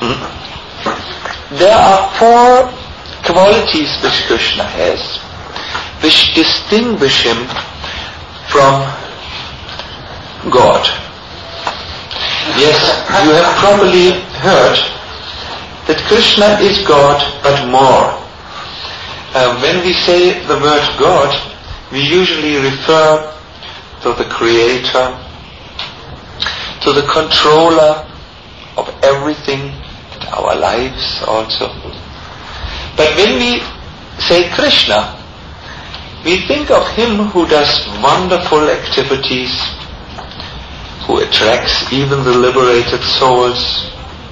There are four qualities which Krishna has, which distinguish him from God. Yes, you have probably heard that Krishna is God, but more. When we say the word God, we usually refer to the Creator, to the controller of everything, our lives also. But when we say Krishna, we think of him who does wonderful activities, who attracts even the liberated souls,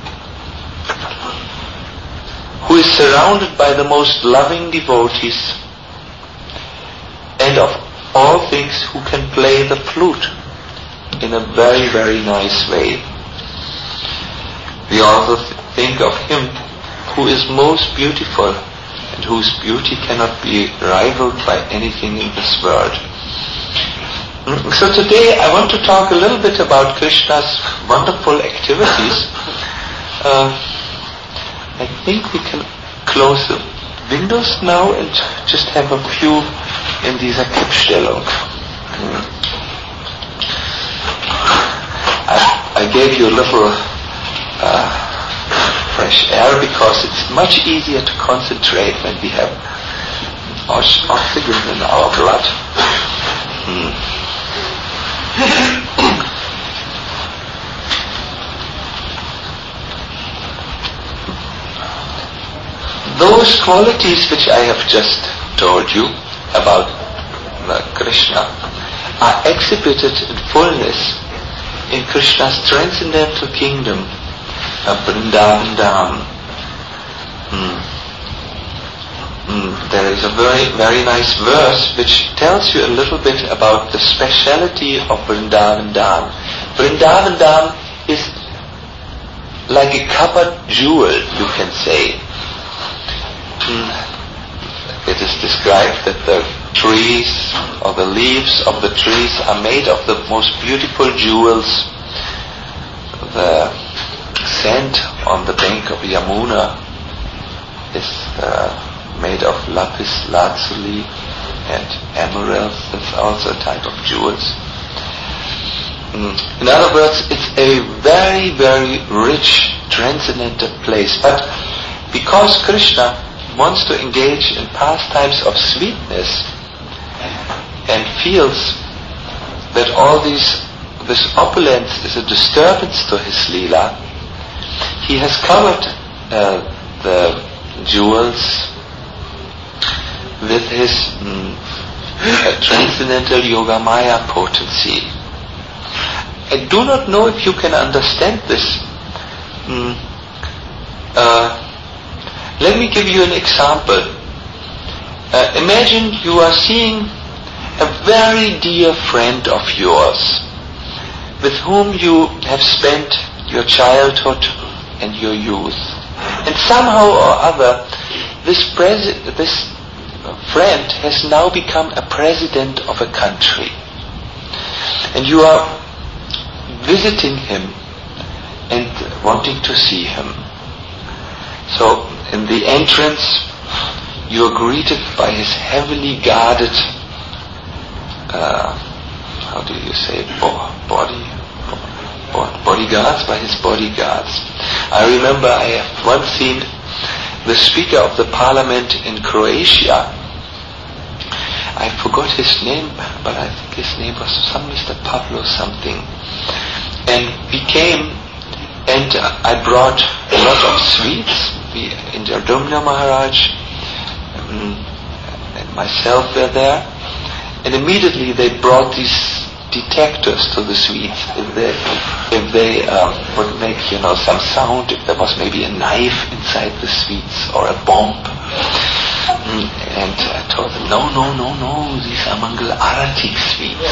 who is surrounded by the most loving devotees, and of all things who can play the flute in a very, very nice way. We also think of him who is most beautiful and whose beauty cannot be rivaled by anything in this world. So today I want to talk a little bit about Krishna's wonderful activities. I think we can close the windows now and just have a view in dieser Kippstellung. I gave you a little fresh air because it's much easier to concentrate when we have oxygen in our blood. Those qualities which I have just told you about Krishna are exhibited in fullness in Krishna's transcendental kingdom of Vrindavan Dham. There is a very, very nice verse which tells you a little bit about the speciality of Vrindavan Dham. Vrindavan Dham is like a copper jewel, you can say. It is described that the trees or the leaves of the trees are made of the most beautiful jewels. The sand on the bank of Yamuna is made of lapis lazuli and emeralds. That's also a type of jewels. In other words, it's a very, very rich, transcendental place. But because Krishna wants to engage in pastimes of sweetness and feels that all this opulence is a disturbance to his Leela, he has covered the jewels with his transcendental Yogamaya potency. I do not know if you can understand this. Let me give you an example. Imagine you are seeing a very dear friend of yours with whom you have spent your childhood and your youth. And somehow or other, this friend has now become a president of a country. And you are visiting him and wanting to see him. So, in the entrance, you are greeted by his heavily guarded, how do you say, bodyguards, by his bodyguards. I remember I have once seen the Speaker of the Parliament in Croatia. I forgot his name, but I think his name was some Mr. Pavlo something. And we came, and I brought a lot of sweets. Indra Domna Maharaj and myself were there, and immediately they brought these detectors to the sweets. If they would make some sound, if there was maybe a knife inside the sweets or a bomb, and I told them, no, these are Mangal Arati sweets.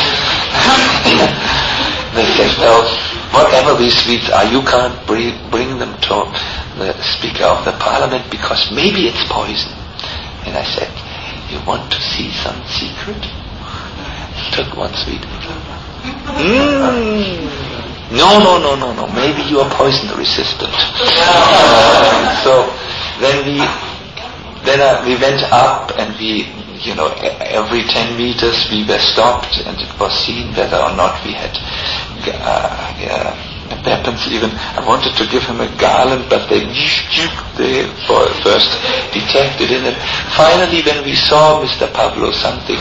They said, no, whatever these sweets are, you can't bring them to the Speaker of the Parliament because maybe it's poison. And I said, you want to see some secret? Took one sweet. No. Maybe you are poison resistant. So then we went up, and we, every 10 meters we were stopped, and it was seen whether or not we had weapons. Even I wanted to give him a garland, but they first detected it. And finally, when we saw Mr. Pavlo something,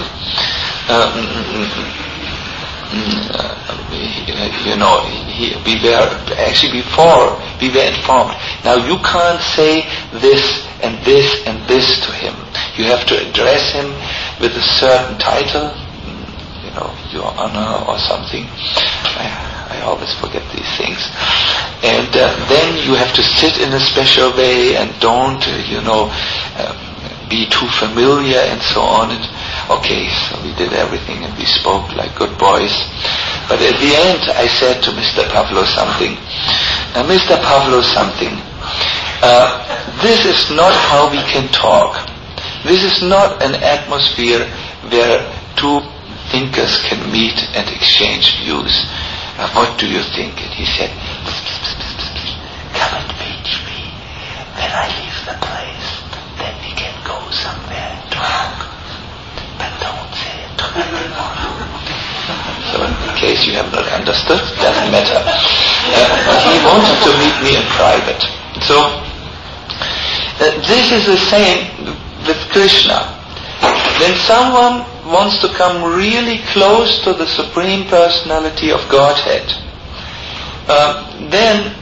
we were actually, before we were informed. Now you can't say this and this and this to him. You have to address him with a certain title, Your Honor or something. I always forget these things. And then you have to sit in a special way and don't, be too familiar and so on. And okay, so we did everything and we spoke like good boys. But at the end I said to Mr. Pavlo something. Mr. Pavlo something. This is not how we can talk. This is not an atmosphere where two thinkers can meet and exchange views. What do you think? And he said, come and meet me. When I leave the place, then we can go somewhere and talk. But don't say it to anyone. So in case you have not understood, doesn't matter. He wanted to meet me in private. So this is the same with Krishna. When someone wants to come really close to the Supreme Personality of Godhead, then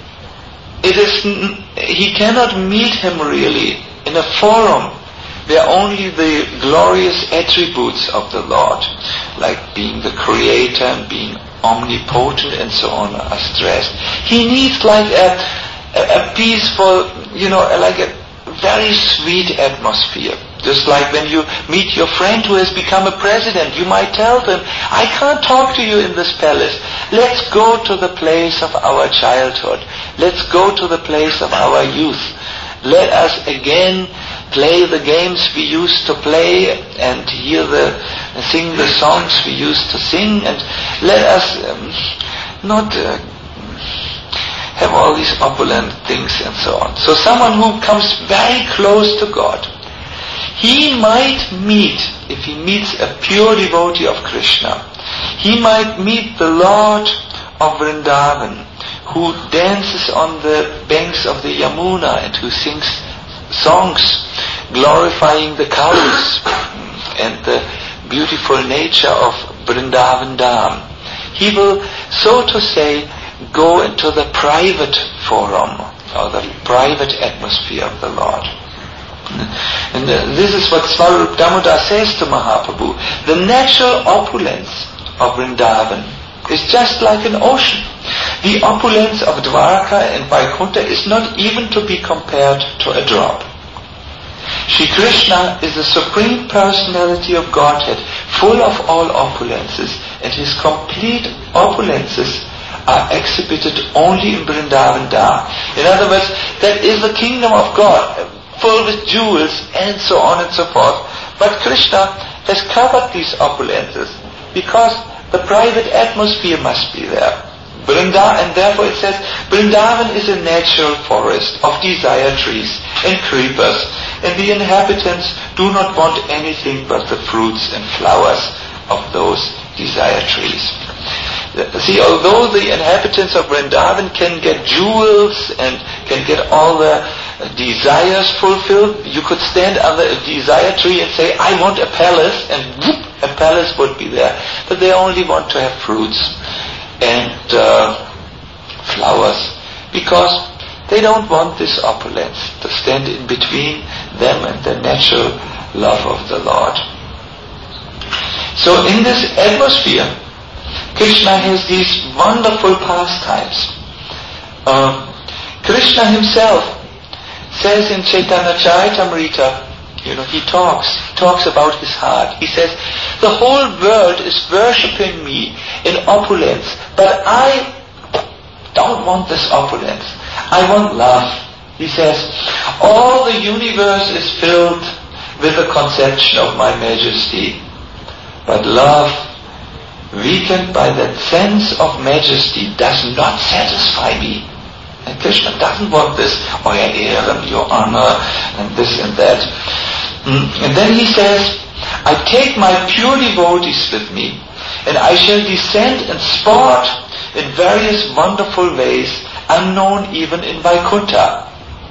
he cannot meet him really in a forum where only the glorious attributes of the Lord, like being the Creator and being omnipotent and so on, are stressed. He needs like a peaceful, like a very sweet atmosphere. Just like when you meet your friend who has become a president, you might tell them, I can't talk to you in this palace. Let's go to the place of our childhood. Let's go to the place of our youth. Let us again play the games we used to play and sing the songs we used to sing, and let us not have all these opulent things and so on. So someone who comes very close to God, he might meet, if he meets a pure devotee of Krishna, he might meet the Lord of Vrindavan, who dances on the banks of the Yamuna and who sings songs glorifying the cows and the beautiful nature of Vrindavan Dham. He will, so to say, go into the private forum or the private atmosphere of the Lord. And this is what Swarup Damodar says to Mahaprabhu. The natural opulence of Vrindavan is just like an ocean. The opulence of Dwarka and Vaikuntha is not even to be compared to a drop. Shri Krishna is the Supreme Personality of Godhead, full of all opulences, and his complete opulences are exhibited only in Vrindavan Dham. In other words, that is the kingdom of God, full with jewels and so on and so forth. But Krishna has covered these opulences because the private atmosphere must be there. And therefore it says, Vrindavan is a natural forest of desire trees and creepers, and the inhabitants do not want anything but the fruits and flowers of those desire trees. See, although the inhabitants of Vrindavan can get jewels and can get all the desires fulfilled, you could stand under a desire tree and say, I want a palace, and whoop, a palace would be there. But they only want to have fruits and flowers, because they don't want this opulence to stand in between them and the natural love of the Lord. So in this atmosphere, Krishna has these wonderful pastimes. Krishna himself says in Chaitanya Charitamrita, he talks about his heart. He says, the whole world is worshipping me in opulence, but I don't want this opulence. I want love. He says, all the universe is filled with the conception of my majesty, but love weakened by that sense of majesty, does not satisfy me. And Krishna doesn't want this, euer Ehren, your honor, and this and that. And then he says, I take my pure devotees with me, and I shall descend and sport in various wonderful ways, unknown even in Vaikuntha.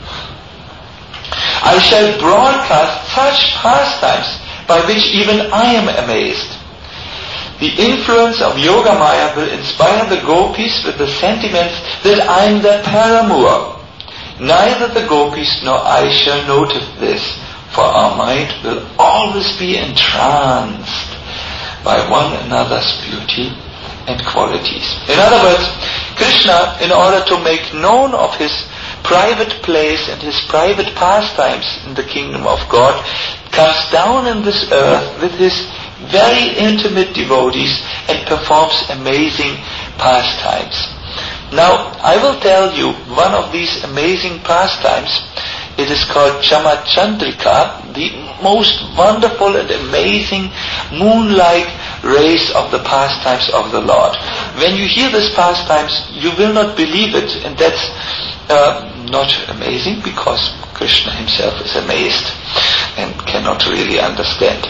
I shall broadcast such pastimes by which even I am amazed. The influence of Yogamaya will inspire the gopis with the sentiments that I am their paramour. Neither the gopis nor I shall notice this, for our mind will always be entranced by one another's beauty and qualities. In other words, Krishna, in order to make known of his private place and his private pastimes in the kingdom of God, comes down in this earth with his very intimate devotees and performs amazing pastimes. Now, I will tell you one of these amazing pastimes. It is called Chamachandrika, the most wonderful and amazing moon-like rays of the pastimes of the Lord. When you hear this pastimes, you will not believe it, and that's not amazing, because Krishna himself is amazed and cannot really understand.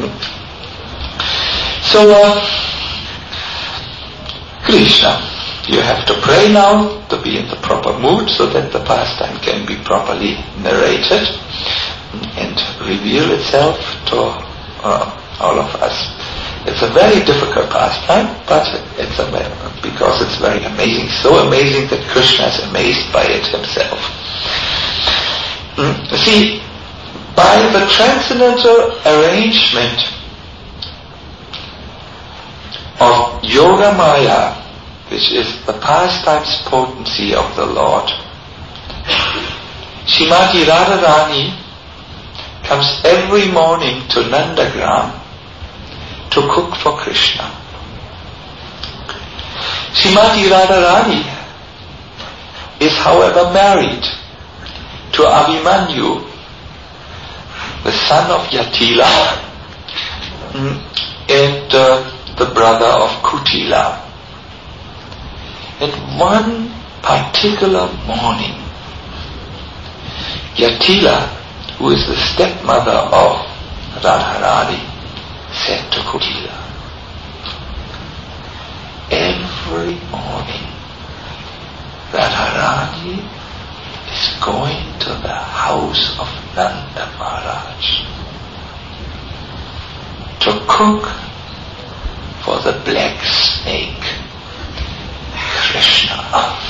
So, Krishna, you have to pray now to be in the proper mood so that the pastime can be properly narrated and reveal itself to all of us. It's a very difficult pastime, but because it's very amazing, so amazing that Krishna is amazed by it himself. See, by the transcendental arrangement of Yogamaya, which is the pastimes potency of the Lord, Srimati Radharani comes every morning to Nandagram to cook for Krishna. Srimati Radharani is, however, married to Abhimanyu, the son of Yatila, and the brother of Kutila. And one particular morning, Yatila, who is the stepmother of Radharani, said to Kutila, every morning Radharani is going to the house of Nanda Maharaj to cook for the black snake, Krishna.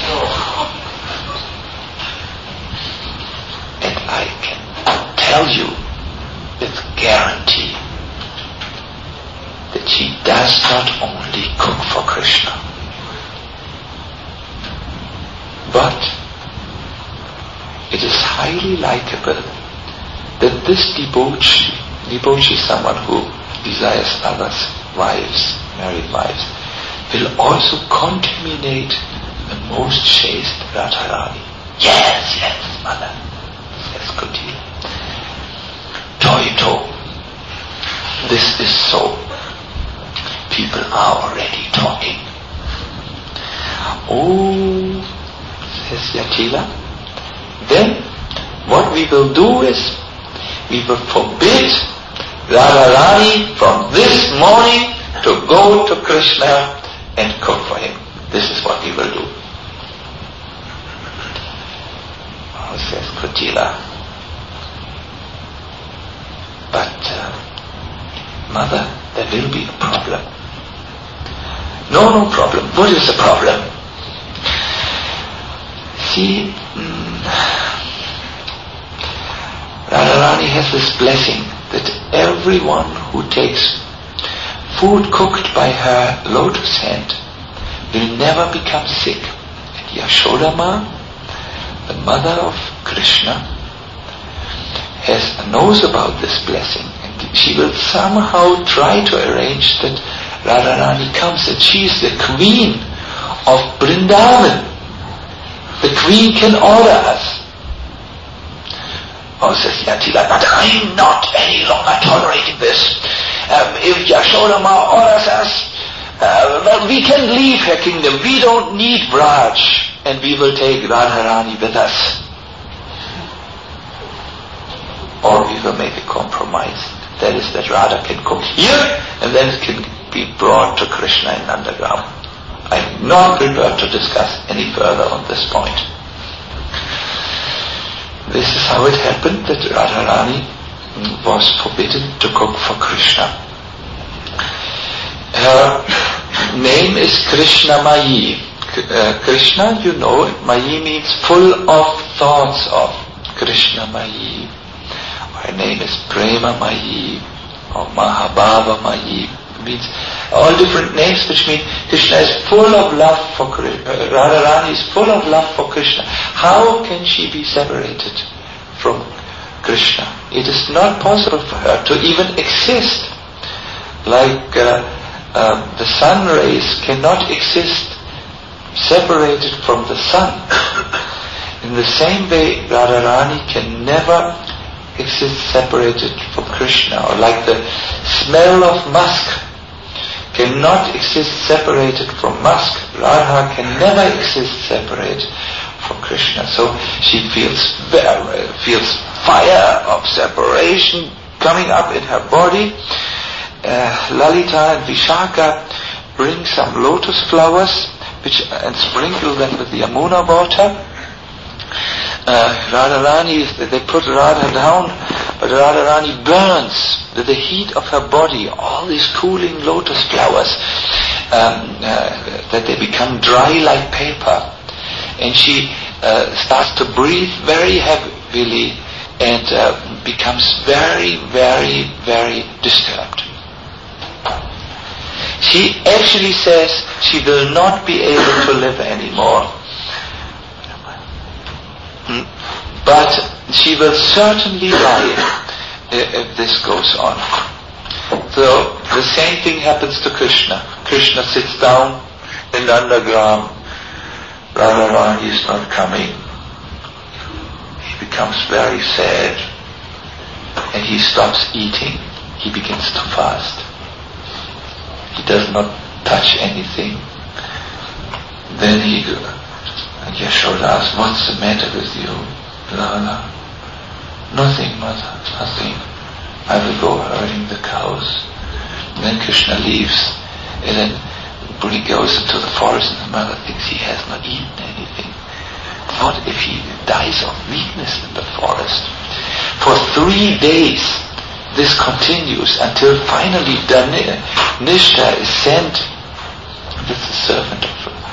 And I can tell you with guarantee that she does not only cook for Krishna, but it is highly likable that this debauchee, someone who desires others' wives, married wives, will also contaminate the most chaste Radharani. Yes, mother, says Kutila. Toito, this is so. People are already talking. Oh, says Yatila, then what we will do is we will forbid Radharani from this morning to go to Krishna and cook for him. This is what we will do. Oh, says Kutila. But, mother, there will be a problem. No problem. What is the problem? See, Radharani has this blessing that everyone who takes food cooked by her lotus hand will never become sick. And Yashodama, the mother of Krishna, knows about this blessing, and she will somehow try to arrange that Radharani comes, and she is the queen of Vrindavan. The queen can order us. Oh, says Yatila, but I'm not any longer tolerating this. If Yashodama orders us, well, we can leave her kingdom. We don't need Braj, and we will take Radharani with us. Or we will make a compromise. That is, that Radha can come here, and then it can be brought to Krishna in Nandagram. I'm not prepared to discuss any further on this point. This is how it happened that Radharani was forbidden to cook for Krishna. Her name is Krishna Mayi. Krishna, you know, Mayi means full of thoughts of. Krishna Mayi. Her name is Prema Mayi or Mahabhava Mayi. Means all different names which mean Krishna is full of love for Krishna. Radharani is full of love for Krishna. How can she be separated from Krishna? It is not possible for her to even exist. Like the sun rays cannot exist separated from the sun. In the same way, Radharani can never exist separated from Krishna. Or like the smell of musk cannot exist separated from musk, Radha can never exist separated from Krishna. So she feels fire of separation coming up in her body. Lalita and Vishaka bring some lotus flowers and sprinkle them with the Yamuna water. Radharani, they put Radha down, but Radharani burns with the heat of her body all these cooling lotus flowers, that they become dry like paper. And she starts to breathe very heavily and becomes very, very, very disturbed. She actually says she will not be able to live anymore. But she will certainly die if this goes on. So the same thing happens to Krishna. Krishna sits down in Nandagram. Radharani is not coming. He becomes very sad and he stops eating. He begins to fast. He does not touch anything. Then Yashoda asks, "What's the matter with you, Lala?" "Nothing, mother, nothing. I will go herding the cows." And then Krishna leaves, and then he goes into the forest, and the mother thinks he has not eaten anything. What if he dies of weakness in the forest? For 3 days this continues until finally Nishta is sent with the servant of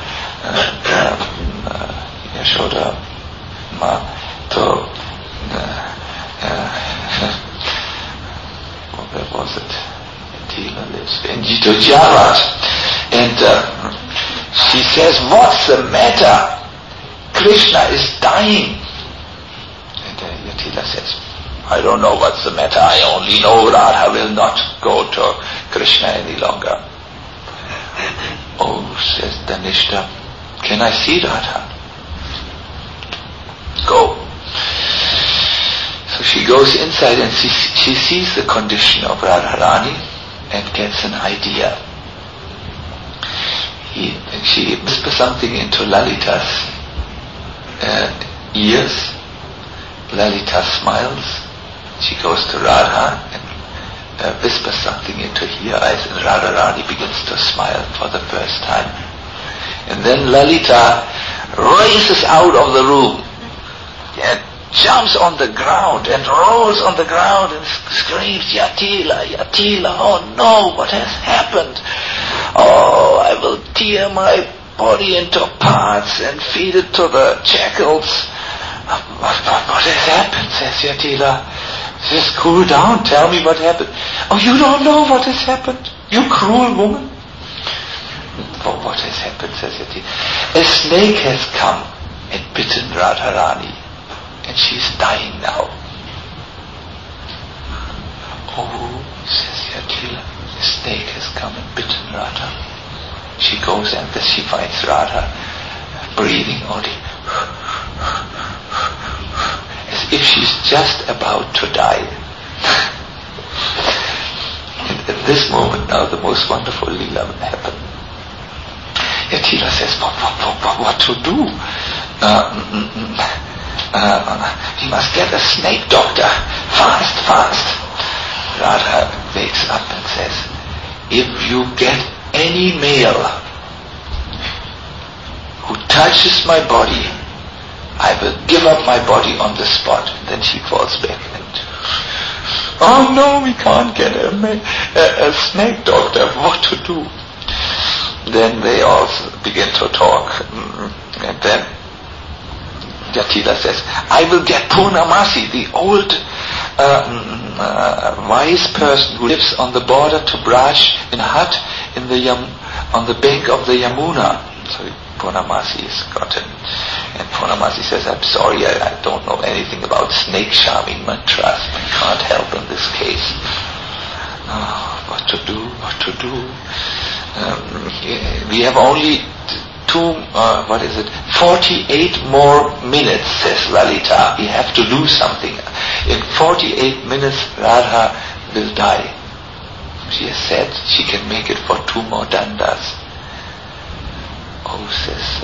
Yashoda to where was it? Tila lives in Jarat, and she says, "What's the matter? Krishna is dying." And Yatila says, "I don't know what's the matter. I only know Radha will not go to Krishna any longer." "Oh," says Dhanishta, "can I see Radha?" "Go." So she goes inside and she sees the condition of Radharani and gets an idea. She whispers something into Lalita's ears. Lalita smiles. She goes to Radha and whispers something into her eyes, and Radharani begins to smile for the first time. And then Lalita races out of the room and jumps on the ground and rolls on the ground and screams, "Yatila, Yatila, oh no, what has happened? Oh, I will tear my body into parts and feed it to the jackals." What has happened?" says Yatila. "Just cool down, tell me what happened." "Oh, you don't know what has happened, you cruel woman." "Oh, what has happened?" says Yatila. "A snake has come and bitten Radharani, and she's dying now." "Oh," says Yatila, "the snake has come and bitten Radha." She goes and she finds Radha breathing only as if she's just about to die. And at this moment now the most wonderful Leela will happen. Yatila says, what to do? He must get a snake doctor. Fast. Radha wakes up and says, if you get any male who touches my body, I will give up my body on the spot. Then she falls back and, oh no, we can't get a snake doctor. What to do? Then they all begin to talk. And then Yatila says, I will get Purnamasi, the old wise person who lives on the border to Braj in a hut on the bank of the Yamuna. So Purnamasi is gotten. And Purnamasi says, I'm sorry, I don't know anything about snake charming mantras. I can't help in this case. What to do? We have only 48 more minutes, says Lalita. We have to do something. In 48 minutes, Radha will die. She has said she can make it for 2 more dandas. Oh, says,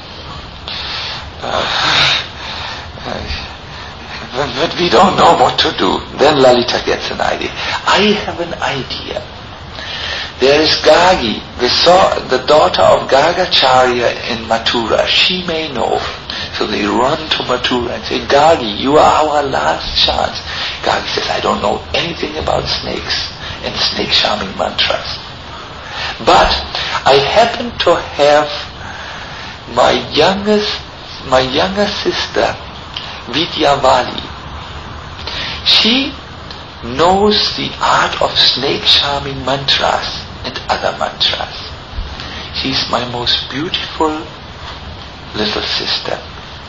but we don't know what to do. Then Lalita gets an idea. I have an idea. There is Gagi, the daughter of Gargacharya in Mathura. She may know. So they run to Mathura and say, Gagi, you are our last chance. Gagi says, I don't know anything about snakes and snake charming mantras. But I happen to have my younger sister, Vidyavali. She knows the art of snake charming mantras and other mantras. She's my most beautiful little sister.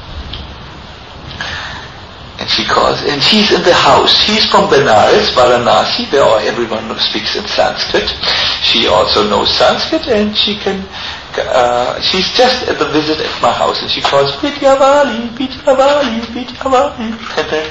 And she's in the house. She's from Benares, Varanasi, where everyone speaks in Sanskrit. She also knows Sanskrit, and she's just at the visit at my house, and she calls Vidyavali. And then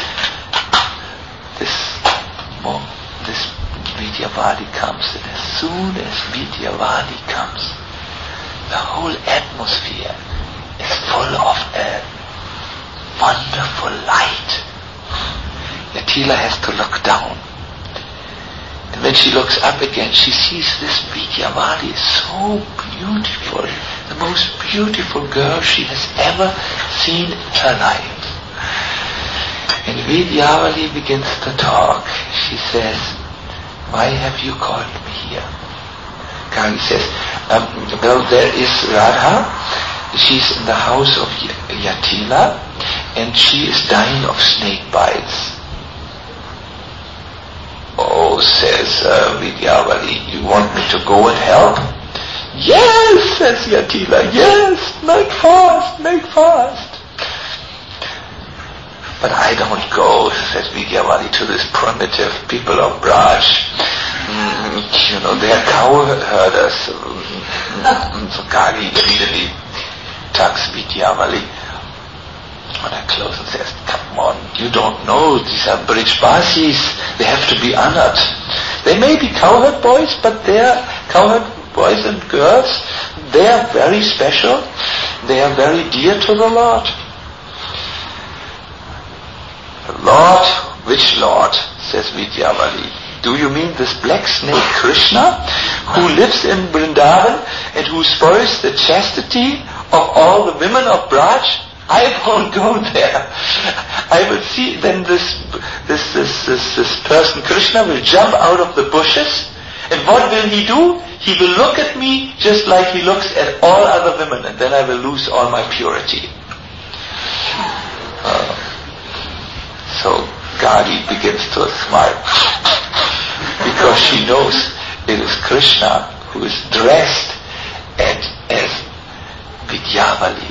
this Vidyavali comes, and as soon as Vidyavali comes, the whole atmosphere is full of a wonderful light. Yatila has to look down. And when she looks up again, she sees this Vidyavali, so beautiful, the most beautiful girl she has ever seen in her life. And Vidyavali begins to talk. She says, why have you called me here? Kali says, well, there is Radha. She's in the house of Yatila, and she is dying of snake bites. Oh, says Vidyavali, you want me to go and help? Yes, says Yatila, yes, make fast. But I don't go, says Vidyavali, to this primitive people of Braj. They are cow herders. So Kali immediately tucks Vidyavali on her clothes and says, come on, you don't know, these are Brijvasis, they have to be honored. They may be cowherd boys, but they are cowherd boys and girls. They are very special. They are very dear to the Lord. Lord, which Lord? Says Vidyavali. Do you mean this black snake Krishna, who lives in Vrindavan and who spoils the chastity of all the women of Braj? I won't go there. I will see then this person Krishna will jump out of the bushes, and what will he do? He will look at me just like he looks at all other women, and then I will lose all my purity. So Gadi begins to smile because she knows it is Krishna who is dressed as Vidyavali.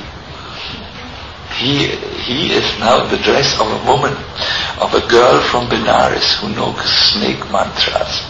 He is now the dress of a woman, of a girl from Benares who knows snake mantras.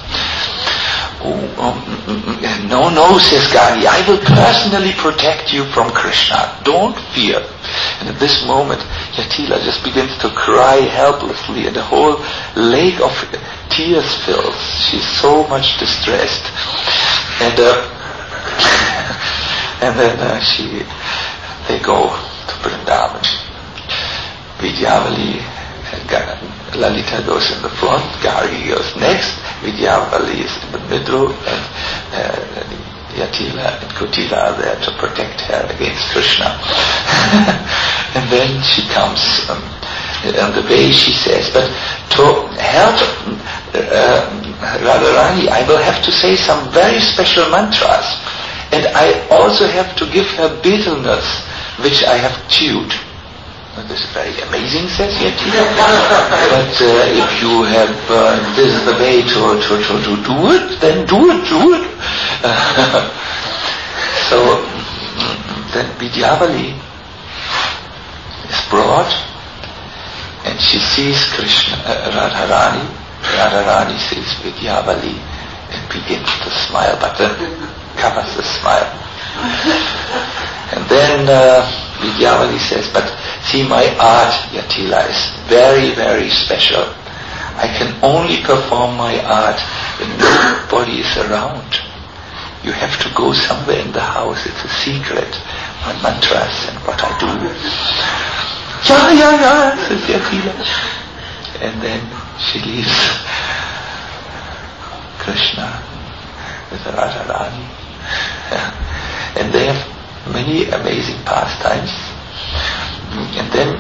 No, says Gadi, I will personally protect you from Krishna. Don't fear. And at this moment, Yatila just begins to cry helplessly, and the whole lake of tears fills. She's so much distressed. And And then they go to Vrindavan. Vidyavali, Lalita goes in the front, Gauri goes next, Vidyavali is in the middle, and Yatila and Kutila are there to protect her against Krishna. And then she comes, on the way she says, but to help Radharani, I will have to say some very special mantras, and I also have to give her bitterness, which I have chewed. Well, this is very amazing, says Yatila. But if you have, this is the way to do it, then do it. So then Vidyavali is brought, and she sees Krishna, Radharani. Radharani sees Vidyavali and begins to smile, but then covers the smile. And then Vidyavali says, but see, my art, Yatila, is very, very special. I can only perform my art when nobody is around. You have to go somewhere in the house. It's a secret. My mantras and what I do. Yeah, says Yatila. And then she leaves Krishna with Radharani. And they have many amazing pastimes. And then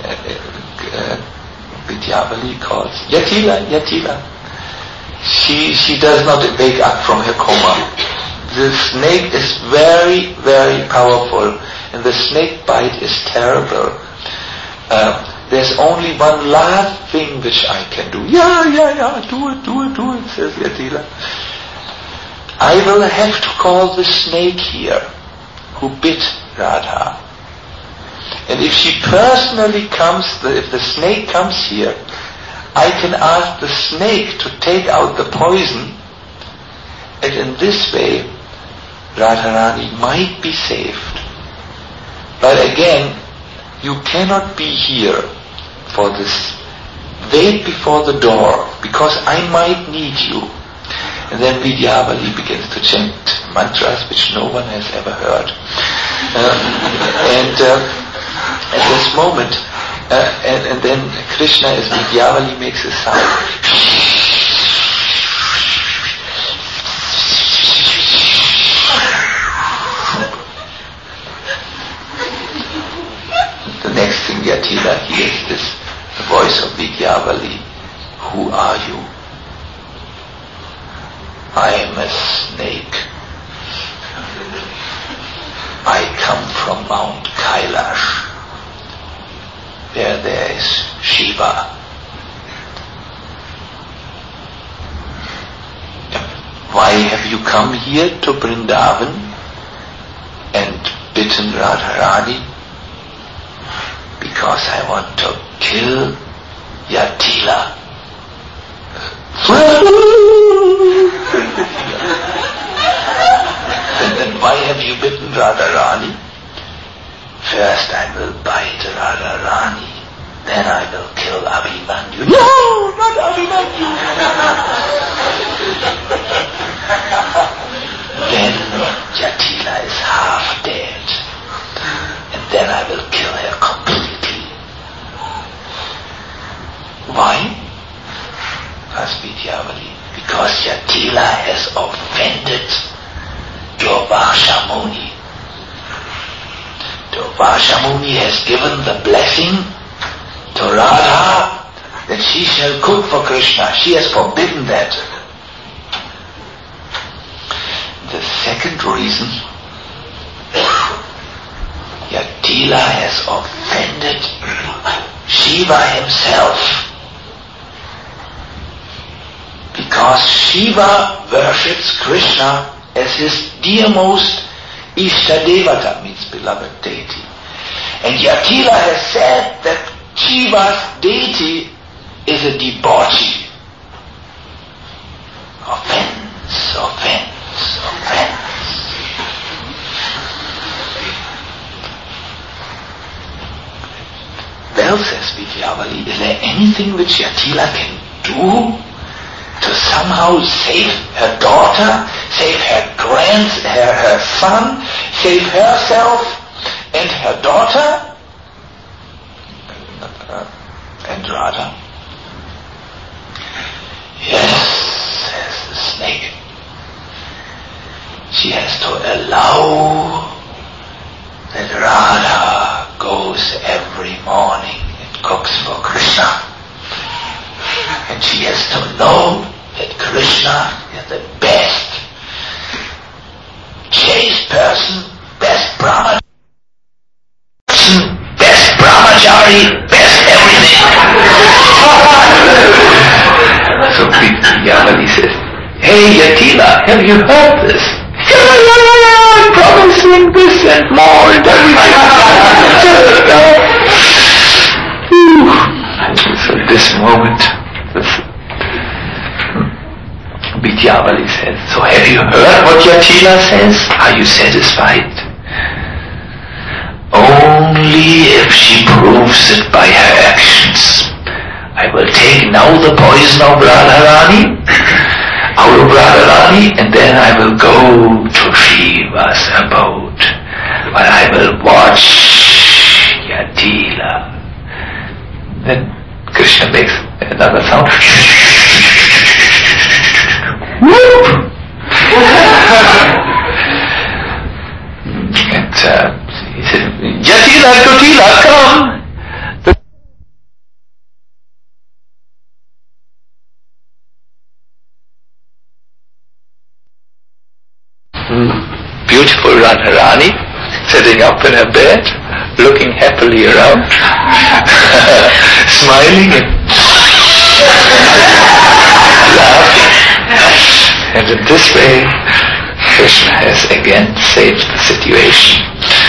Vidyavali calls Yatila. She does not wake up from her coma. The snake is very, very powerful, and the snake bite is terrible. There's only one last thing which I can do. Yeah, do it, says Yatila. I will have to call the snake here who bit Radha. And if she personally comes, if the snake comes here, I can ask the snake to take out the poison, and in this way Radharani might be saved. But again, you cannot be here for this. Wait before the door, because I might need you. And then Vidyavali begins to chant mantras which no one has ever heard. At this moment, and then Krishna, as Vidyavali makes a sound, the next thing Yatila hears is the voice of Vidyavali. Who are you? I am a snake. I come from Mount Kailash, where there is Shiva. Why have you come here to Vrindavan and bitten Radharani? Because I want to kill Yatila. And then why have you bitten Radharani? First I will bite Radharani, then I will kill Abhimanyu. No, not Abhimanyu. Then Yatila is half dead, and then I will kill her completely. Why? Asked Vidyavali. Because Yatila has offended Durvarsha Muni. Durvarsha Muni has given the blessing to Radha that she shall cook for Krishna. She has forbidden that. The second reason, Yatila has offended Shiva himself. Because Shiva worships Krishna as his dearmost Ishtadevata, means beloved deity. And Yatila has said that Shiva's deity is a debauchee. Offense. Well, says Vidyavali, is there anything which Yatila can do to somehow save her daughter, save her son, save herself and her daughter and Radha. Yes, says the snake. She has to allow that Radha goes every morning and cooks for Krishna. And she has to know that Krishna is the best chaste person, best brahmachari, best everything. So Yavali says, "Hey Yatila, have you heard this?" I'm promising this and more and everything. So this moment, Vidyavali says, "So have you heard what Yatila says? Are you satisfied?" "Only if she proves it by her actions. I will take now the poison of Radharani, out of Radharani, and then I will go to Shiva's abode. But I will watch Yatila." Then Krishna makes another sound. Whoop! And he said, "Yatila, Kotila, come!" Beautiful Radharani sitting up in her bed, looking happily around, smiling and laughing. And in this way, Krishna has again saved the situation.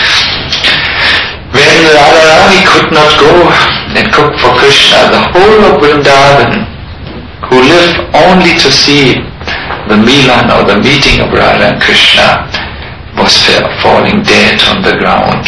When Radharani could not go and cook for Krishna, the whole of Vrindavan, who lived only to see the Milan or the meeting of Radha and Krishna, was falling dead on the ground.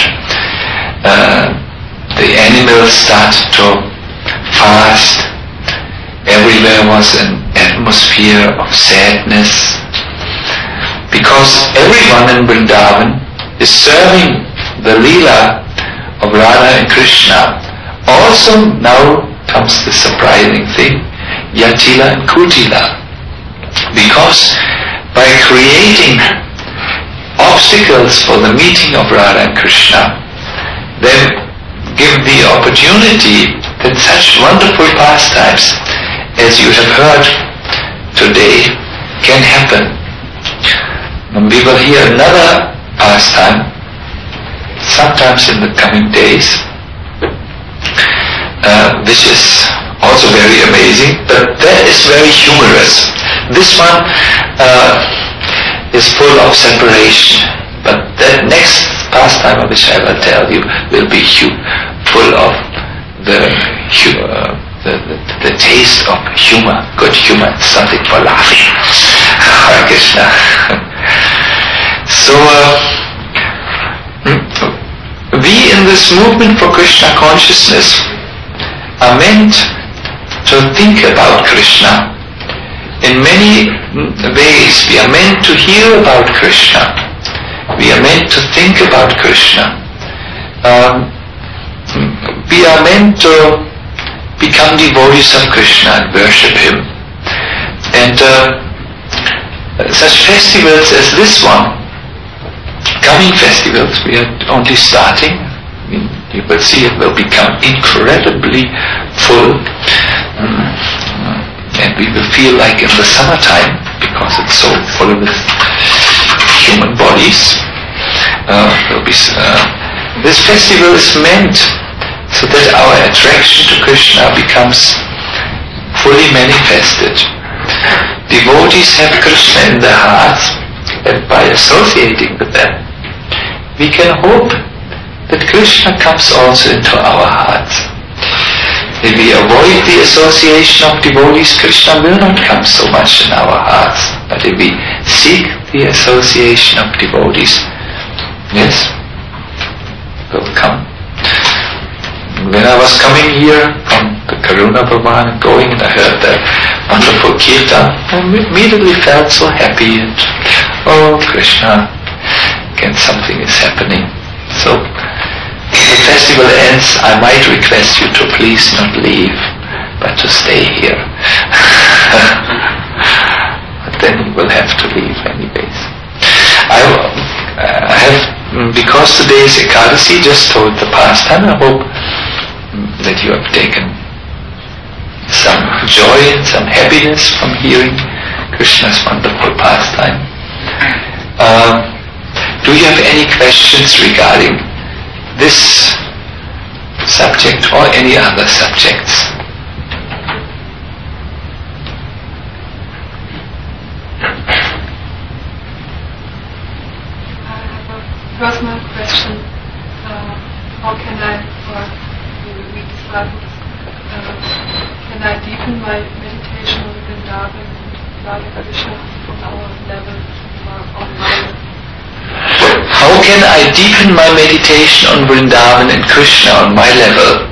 The animals started to fast. Everywhere was an atmosphere of sadness, because everyone in Vrindavan is serving the Leela of Radha and Krishna. Also now comes the surprising thing, Yatila and Kutila. Because by creating obstacles for the meeting of Radha and Krishna, they give the opportunity that such wonderful pastimes as you have heard today can happen. And we will hear another pastime sometimes in the coming days, which is also very amazing, but that is very humorous. This one is full of separation, but that next pastime which I will tell you will be full of the taste of humor, good humor, something for laughing. Hare Krishna. So we in this movement for Krishna consciousness are meant to think about Krishna in many ways. We are meant to hear about Krishna. We are meant to think about Krishna. We are meant to become devotees of Krishna and worship Him. And such festivals as this one, coming festivals, we are only starting. You will see it will become incredibly full. And we will feel like in the summertime, because it's so full with human bodies. This festival is meant so that our attraction to Krishna becomes fully manifested. Devotees have Krishna in their hearts, and by associating with them, we can hope that Krishna comes also into our hearts. If we avoid the association of devotees, Krishna will not come so much in our hearts. But if we seek the association of devotees, yes, will come. When I was coming here from the Karuna Bhavan going, and I heard the wonderful kirtan. I immediately felt so happy. And, oh Krishna, again something is happening. So when the festival ends, I might request you to please not leave, but to stay here. But then you will have to leave anyways. I have, because today is Ekadasi, just told the pastime. I hope that you have taken some joy and some happiness from hearing Krishna's wonderful pastime. Do you have any questions regarding this subject or any other subjects? Personal question, how can I, or we disciples, can I deepen my meditation on Vrindavan and Radha Krishna on our level, or on my level? How can I deepen my meditation on Vrindavan and Krishna on my level?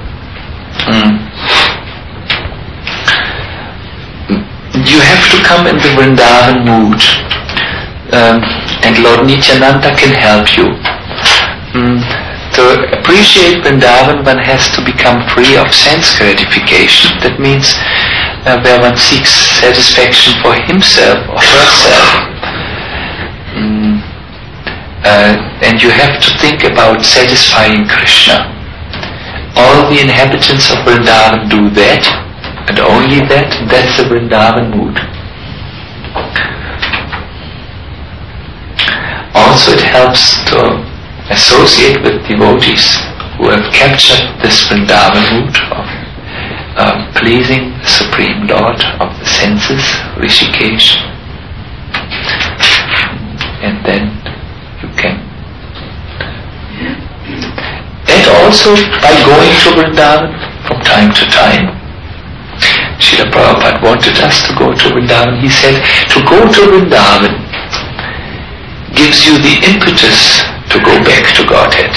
You have to come in the Vrindavan mood. And Lord Nityananda can help you. To appreciate Vrindavan, one has to become free of sense gratification. That means where one seeks satisfaction for himself or herself. And you have to think about satisfying Krishna. All the inhabitants of Vrindavan do that, and only that. That's the Vrindavan mood. Also, it helps to associate with devotees who have captured this Vrindavan mood of pleasing the Supreme Lord of the senses, Rishikesh. And then you can. And also by going to Vrindavan from time to time. Srila Prabhupada wanted us to go to Vrindavan. He said, to go to Vrindavan gives you the impetus to go back to Godhead.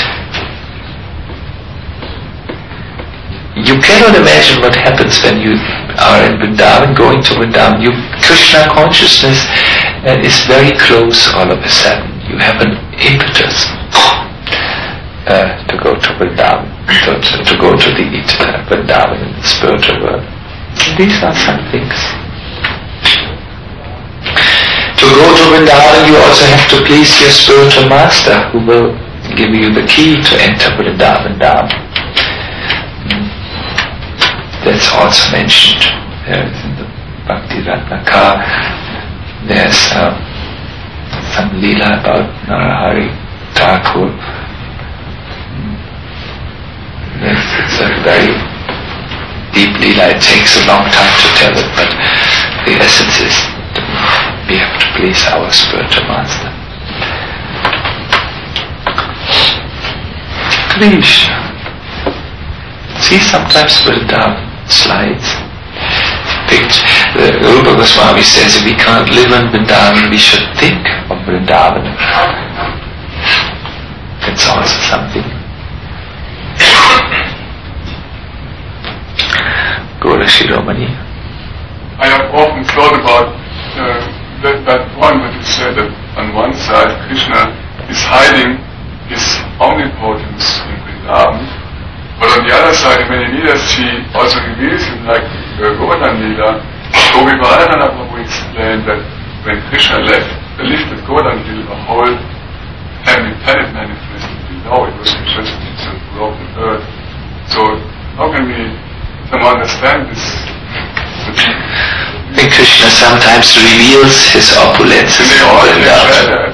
You cannot imagine what happens when you are in Vrindavan, going to Vrindavan. Krishna consciousness is very close all of a sudden. You have an impetus to go to Vrindavan, to go to the Vrindavan in the spiritual world. These are some things. To go to Vrindavan, you also have to please your spiritual master, who will give you the key to enter Vrindavan Dham. That's also mentioned in the Bhakti Ratnakar. There's some lila about Narahari Thakur. It's a very deep lila. It takes a long time to tell it, but the essence is we have to please our spiritual master. Krishna. See, sometimes Vrindavan slides. Rupa Goswami says if we can't live in Vrindavan, we should think of Vrindavan. It's also something. Gaura Shiromani. I have often thought about that point that you said that on one side Krishna is hiding his omnipotence in Vrindavan, but on the other side in many leelas he also reveals him, like Govardhan Leela. Gopi Bharanana Prabhu explained that when Krishna lifted Govardhan Leela, the whole heavenly planet manifested below. It was just a broken earth. So how can we understand this? And Krishna sometimes reveals his opulences in Vrindavan.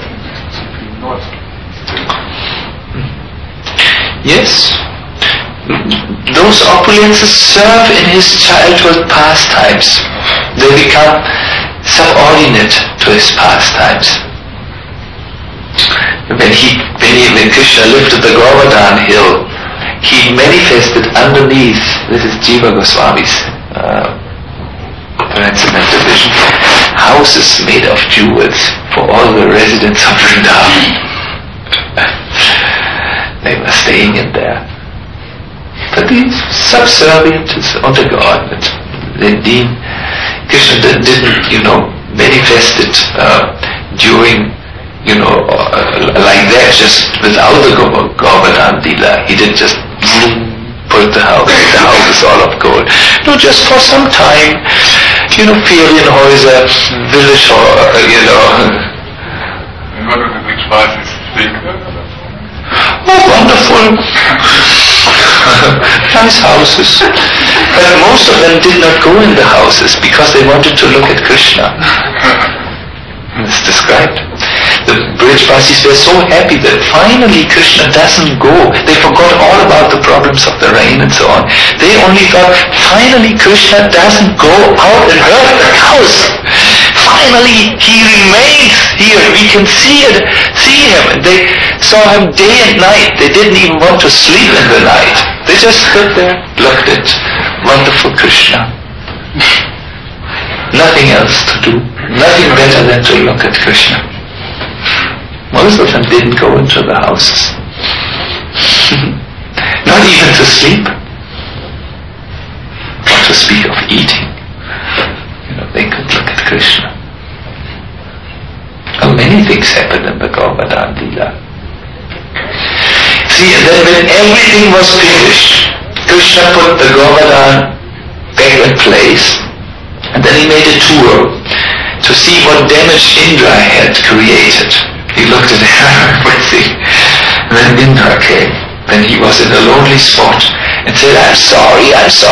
Yes. Those opulences serve in his childhood pastimes. They become subordinate to his pastimes. When Krishna lifted the Govardhan hill, he manifested underneath, this is Jiva Goswami's transcendental vision, houses made of jewels for all the residents of Vrindavan. They were staying in there. But he's subservient, is undergotten. Indeed, Krishna didn't, manifest it during, like that, just without the Govardhan Lila. He didn't just put the house is all of gold. No, just for some time, Ferienhäuser, village, And what do the rich parties think? Oh, wonderful. Nice houses. But most of them did not go in the houses because they wanted to look at Krishna. It's described. The Brijvasis were so happy that finally Krishna doesn't go. They forgot all about the problems of the rain and so on. They only thought, finally Krishna doesn't go out and hurt the cows. Finally he remains here. We can see him. And they saw him day and night. They didn't even want to sleep in the night. They just stood there, looked at wonderful Krishna. Nothing else to do. Nothing better than to look at Krishna. Most of them didn't go into the houses. Not even to sleep. Not to speak of eating. They could look at Krishna. Oh, many things happened in the Govardhan Lila. See, and then when everything was finished, Krishna put the Govardhan back in place, and then he made a tour to see what damage Indra had created. He looked at everything. And then Indra came. Then he was in a lonely spot and said, I'm sorry.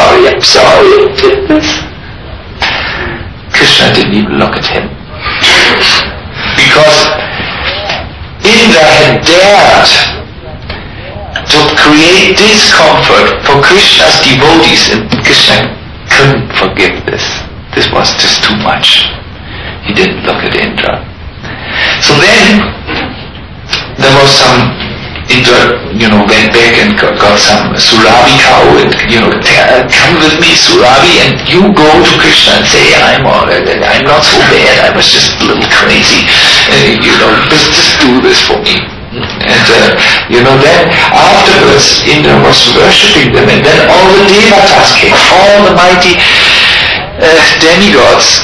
Krishna didn't even look at him. Because Indra had dared to create discomfort for Krishna's devotees, and Krishna couldn't forgive this. This was just too much. He didn't look at Indra. So then there was some Indra, went back and got some Surabi cow and, come with me, Surabi, and you go to Krishna and say, I'm not so bad, I was just a little crazy, just do this for me. And, then afterwards Indra was worshipping them, and then all the devatas came, all the mighty demigods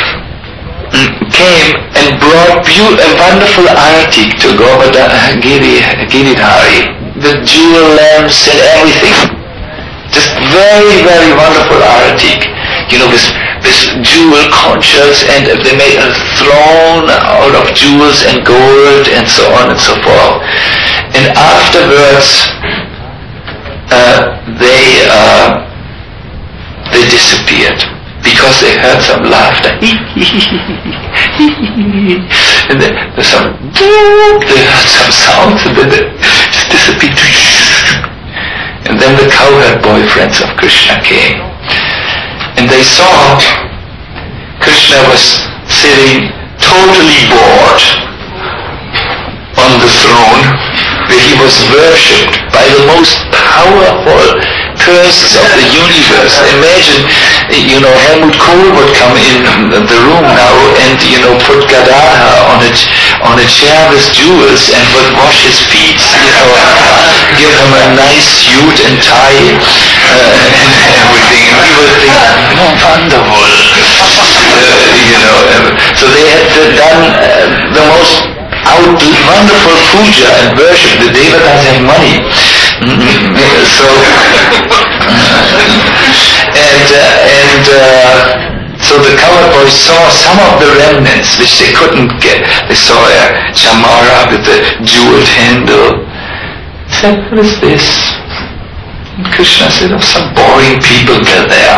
came and brought a wonderful artik to Giridhari, with jewel lamps and everything. Just very, very wonderful artik, with jewel conchas, and they made a throne out of jewels and gold and so on and so forth. And afterwards, they disappeared. Because they heard some laughter. And then there's they heard some sounds, and then they just disappeared. And then the cowherd boyfriends of Krishna came. And they saw Krishna was sitting totally bored on the throne, where he was worshipped by the most powerful persons of the universe. Imagine, Helmut Kohl would come in the room now and, put Gadadhar on a chair with jewels and would wash his feet, give him a nice suit and tie and everything. And we would think, wonderful. So they had done the most wonderful puja and worship. The devatas had money. So the cowherd boys saw some of the remnants which they couldn't get. They saw a chamara with a jeweled handle. They said, what is this? And Krishna said, some boring people were there.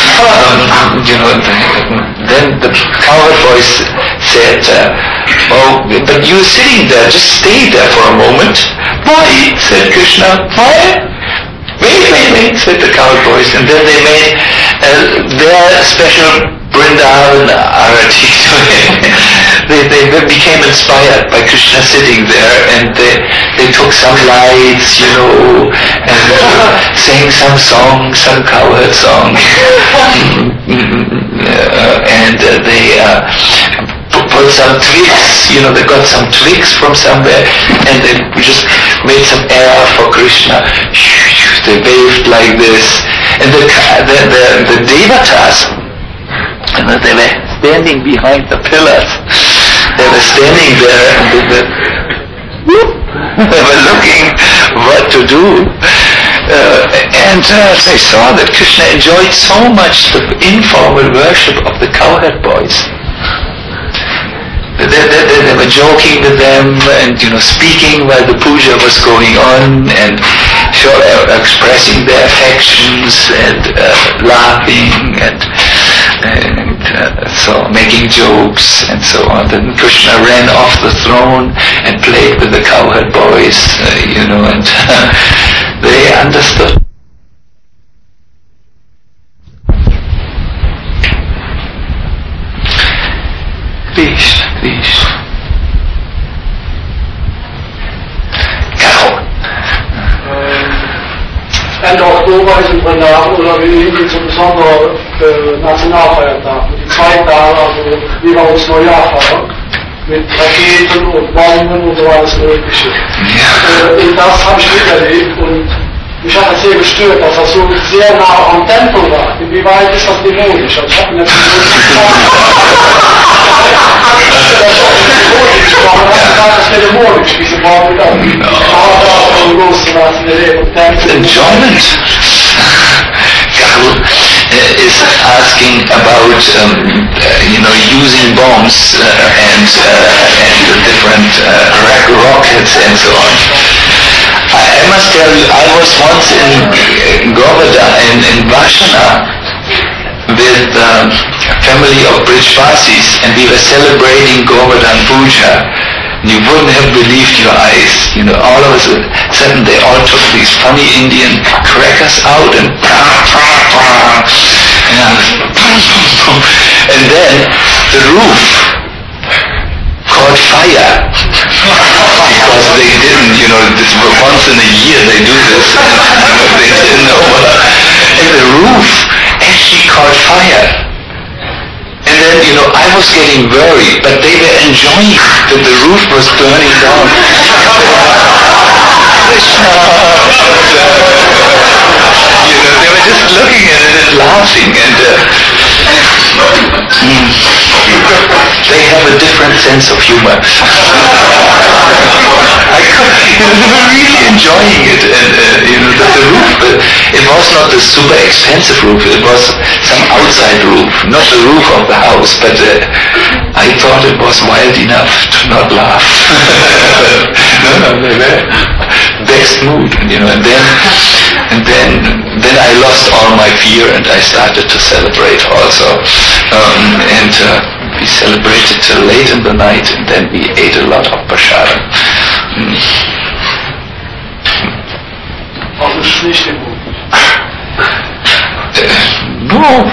Then the cowherd boys said, but you were sitting there, just stay there for a moment. Why? Said Krishna. Why? Wait, said the cowherd boys. And then they made their special Vrindavan arati to him. They became inspired by Krishna sitting there, and they took some lights, and sang some songs, some cowherd song. And they put some twigs, they got some twigs from somewhere, and they just made some air for Krishna. They waved like this, and the devatas, they were standing behind the pillars. They were standing there, and they were looking what to do. And they saw that Krishna enjoyed so much the informal worship of the cowherd boys. They were joking with them and speaking while the puja was going on and expressing their affections and laughing and so making jokes and so on. Then Krishna ran off the throne and played with the cowherd boys, and they understood. Krishna. Carol. Ende Oktober ist in Vrindavan oder in Indien so ein besonderer Nationalfeiertag. Und die 2 Tage, also wie bei uns Neujahr feiern, mit Raketen und Bomben und so alles Mögliche. Und das habe ich miterlebt und mich hat das sehr gestört, dass das so sehr nah am Tempel war. Inwieweit ist das dämonisch? Also ich habe mir das Enjoyment. Carol is asking about using bombs and different rockets and so on. I must tell you, I was once in Govardhan in Vashana with a family of Brijvasis, and we were celebrating Govardhan Puja. You wouldn't have believed your eyes. All of a sudden they all took these funny Indian crackers out and then the roof caught fire because they didn't, this once in a year they do this. They didn't know. And the roof actually caught fire. And then, I was getting worried, but they were enjoying that the roof was burning down. Krishna! They were just looking at it and laughing, and they have a different sense of humor. They were really enjoying it, and the roof, it was not the super expensive roof, it was some outside roof, not the roof of the house, but I thought it was wild enough to not laugh. No, they were best mood, and then I lost all my fear and I started to celebrate also, and we celebrated till late in the night, and then we ate a lot of prasadam. Also es ist nicht im Mund. No.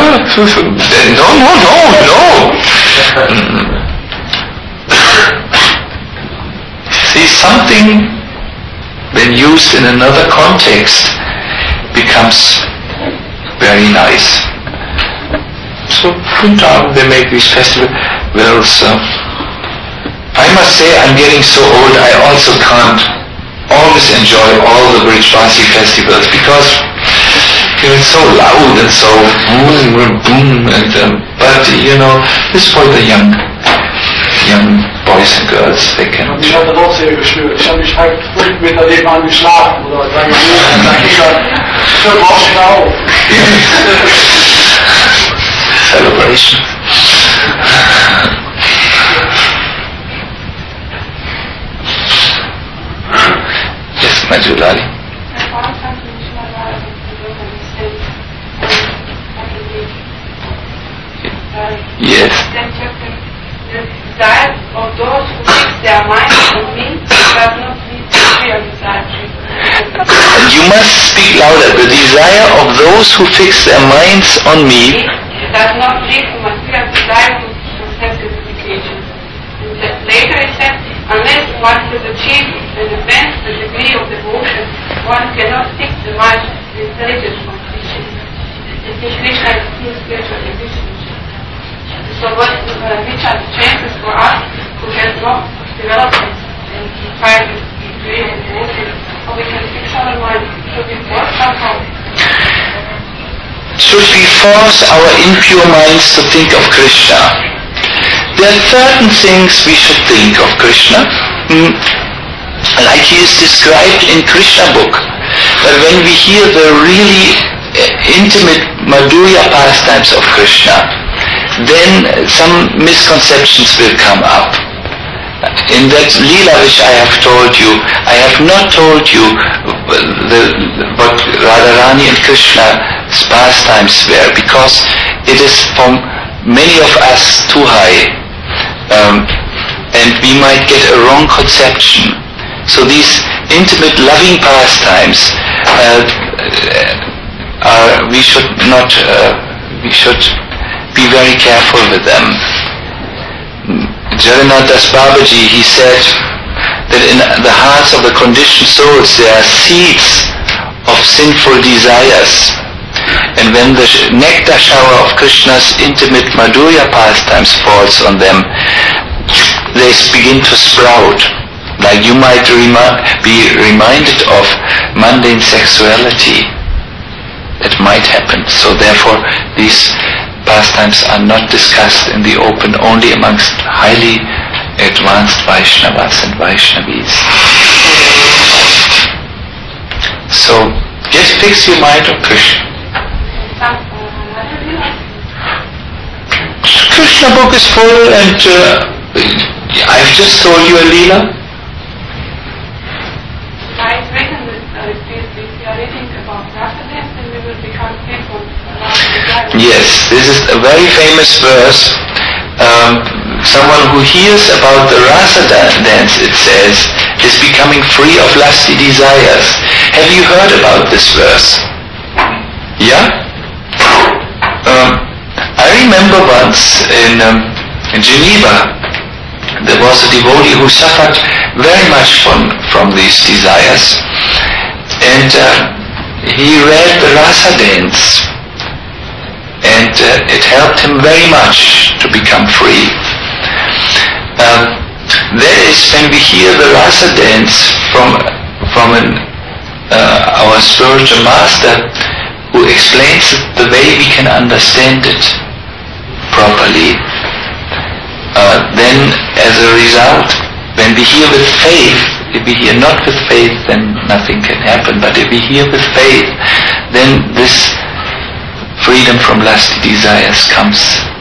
See, something when used in another context becomes very nice. So Vrindavan, they make these festivals. Well, I must say I'm getting so old I also can't always enjoy all the Brijvasi festivals because it's so loud and so boom and but this is for the young boys and girls, they can. Ich hatte doch sehr gestört. Ich habe mich halt 5 Meter nebenan geschlafen oder dann hör auf. Celebration. Yes, Majulali. Yes. The desire of those who fix their mind on me does not lead to real desire. You must speak louder. The desire of those who fix their minds on me does not lead to material desire to self-gratification. Later it said, unless one has achieved and advanced the degree of devotion, one cannot fix the mind with intelligence on Krishna. Krishna is spiritual ambition. So which are the chances for us who have not developed and find it really important, how we can fix our mind? Should we force somehow? Should we force our impure minds to think of Krishna? There are certain things we should think of Krishna, like he is described in Krishna book. But when we hear the really intimate Madhurya pastimes of Krishna, then some misconceptions will come up. In that Leela which I have told you, I have not told you what Radharani and Krishna's pastimes were, because it is for many of us too high, and we might get a wrong conception. So these intimate loving pastimes we should be very careful with them. Jagannath Das Babaji, he said that in the hearts of the conditioned souls there are seeds of sinful desires, and when the nectar shower of Krishna's intimate Madhurya pastimes falls on them, they begin to sprout. Like you might be reminded of mundane sexuality. It might happen. So therefore these pastimes are not discussed in the open, only amongst highly advanced Vaishnavas and Vaishnavis. So just fix your mind on Krishna. Krishna book is full, and I've just told you a Leela. It's written that if we are reading about rasa dance, then we will become faithful. Yes, this is a very famous verse. Someone who hears about the rasa dance, it says, is becoming free of lusty desires. Have you heard about this verse? Yeah? I remember once in Geneva, there was a devotee who suffered very much from these desires, and he read the rasa dance, and it helped him very much to become free. That is when we hear the rasa dance from our spiritual master, who explains it the way we can understand it properly. Then as a result, when we hear with faith, if we hear not with faith, then nothing can happen. But if we hear with faith, then this freedom from lusty desires comes.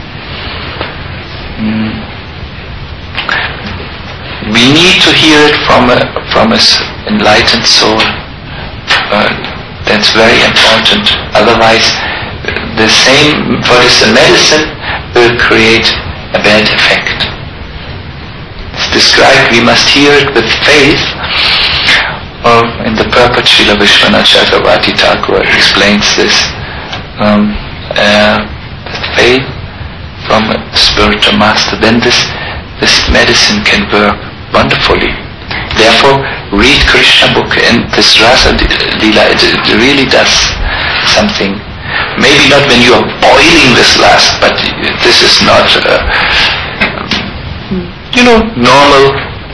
We need to hear it from an enlightened soul. That's very important. Otherwise, the same, what is the medicine, will create a bad effect. It's described, we must hear it with faith. In the purport, Srila Vishwanath Chakravarti Thakur explains this. Faith from a spiritual master, then this medicine can work wonderfully. Therefore, read Krishna book, and this Rasa Leela, it really does something. Maybe not when you are boiling this lust, but this is not, normal.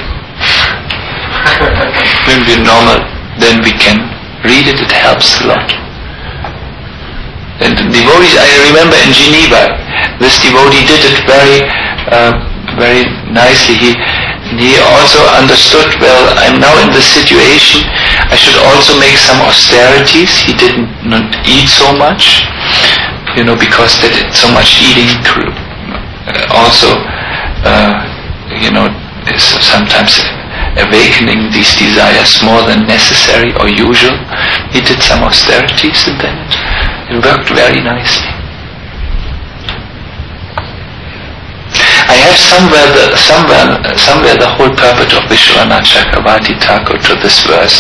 When we're normal, then we can read it. It helps a lot. And devotees, I remember in Geneva, this devotee did it very nicely. He also understood, well, I'm now in this situation, I should also make some austerities. He didn't eat so much, because that so much eating also, is sometimes awakening these desires more than necessary or usual. He did some austerities, and then it worked very nicely. I have somewhere the whole purport of Vishwanath Chakravarti Thakur to this verse.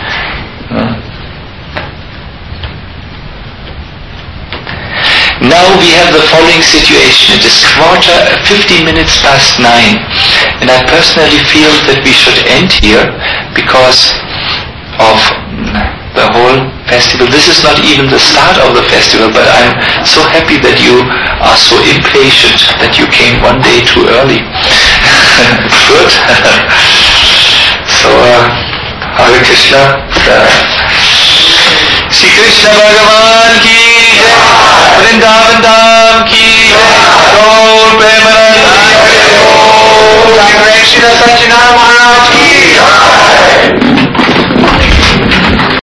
Now we have the following situation. It is 15 minutes past 9, and I personally feel that we should end here because of the whole festival. This is not even the start of the festival, but I'm so happy that you are so impatient that you came one day too early. Good. So, Hare Krishna. Shri Krishna Bhagavan ki jai, Vrindavan Dham ki jai, Gaur Premanand Shri Krishna Satchidanand Maharaj ki jai.